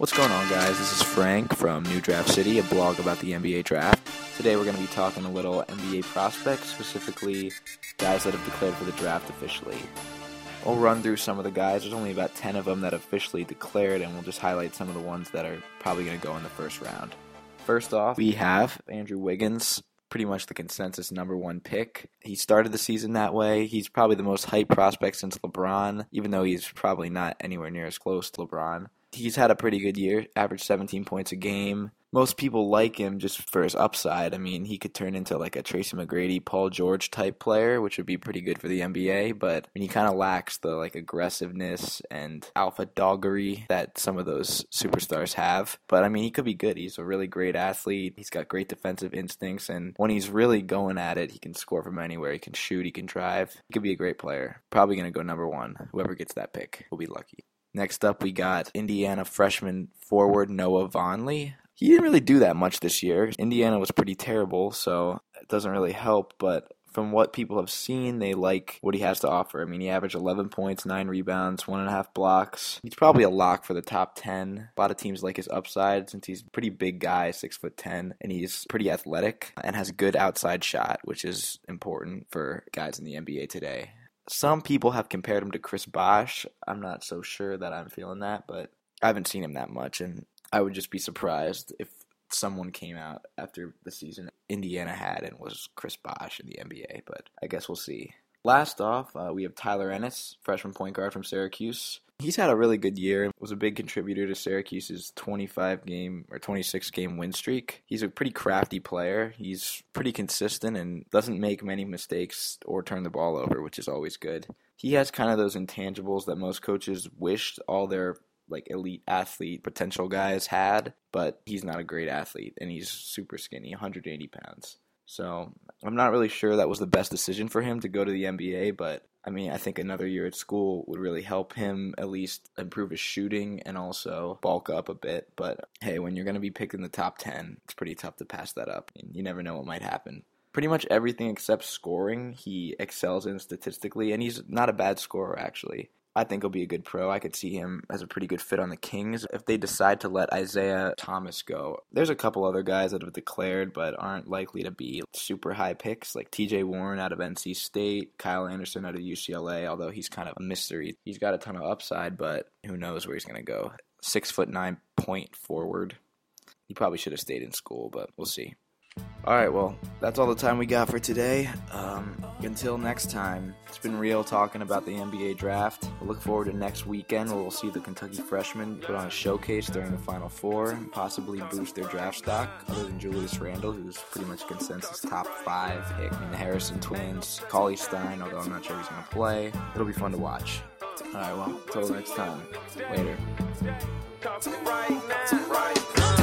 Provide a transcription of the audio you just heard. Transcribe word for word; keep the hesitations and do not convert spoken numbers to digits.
What's going on, guys? This is Frank from New Draft City, a blog about the N B A draft. Today we're going to be talking a little N B A prospects, specifically guys that have declared for the draft officially. We'll run through some of the guys. There's only about ten of them that officially declared, and we'll just highlight some of the ones that are probably going to go in the first round. First off, we have Andrew Wiggins, pretty much the consensus number one pick. He started the season that way. He's probably the most hyped prospect since LeBron, even though he's probably not anywhere near as close to LeBron. He's had a pretty good year, averaged seventeen points a game. Most people like him just for his upside. I mean, he could turn into like a Tracy McGrady, Paul George type player, which would be pretty good for the N B A, but I mean, he kind of lacks the like aggressiveness and alpha doggery that some of those superstars have. But I mean, he could be good. He's a really great athlete. He's got great defensive instincts, and when he's really going at it, he can score from anywhere. He can shoot, he can drive. He could be a great player. Probably going to go number one. Whoever gets that pick will be lucky. Next up, we got Indiana freshman forward Noah Vonleh. He didn't really do that much this year. Indiana was pretty terrible, so it doesn't really help. But from what people have seen, they like what he has to offer. I mean, he averaged eleven points, nine rebounds, one and a half blocks. He's probably a lock for the top ten. A lot of teams like his upside since he's a pretty big guy, six foot ten, and he's pretty athletic and has a good outside shot, which is important for guys in the N B A today. Some people have compared him to Chris Bosh. I'm not so sure that I'm feeling that, but I haven't seen him that much, and I would just be surprised if someone came out after the season Indiana had and was Chris Bosh in the N B A, but I guess we'll see. Last off, uh, we have Tyler Ennis, freshman point guard from Syracuse. He's had a really good year, was a big contributor to Syracuse's twenty-five game or twenty-six game win streak. He's a pretty crafty player. He's pretty consistent and doesn't make many mistakes or turn the ball over, which is always good. He has kind of those intangibles that most coaches wished all their like elite athlete potential guys had, but he's not a great athlete, and he's super skinny, one hundred eighty pounds. So I'm not really sure that was the best decision for him to go to the N B A, but I mean, I think another year at school would really help him at least improve his shooting and also bulk up a bit. But hey, when you're going to be picked in the top ten, it's pretty tough to pass that up. I mean, you never know what might happen. Pretty much everything except scoring, he excels in statistically, and he's not a bad scorer, actually. I think he'll be a good pro. I could see him as a pretty good fit on the Kings if they decide to let Isaiah Thomas go. There's a couple other guys that have declared but aren't likely to be super high picks, like T J Warren out of N C State, Kyle Anderson out of U C L A, although he's kind of a mystery. He's got a ton of upside, but who knows where he's going to go. Six foot nine point forward. He probably should have stayed in school, but we'll see. Alright, well, that's all the time we got for today. Um, until next time, it's been real talking about the N B A draft. We'll look forward to next weekend where we'll see the Kentucky freshmen put on a showcase during the Final Four and possibly boost their draft stock, other than Julius Randle, who's pretty much consensus top five pick, and the Harrison twins, Cauley Stein, although I'm not sure he's going to play. It'll be fun to watch. Alright, well, until next time. Later.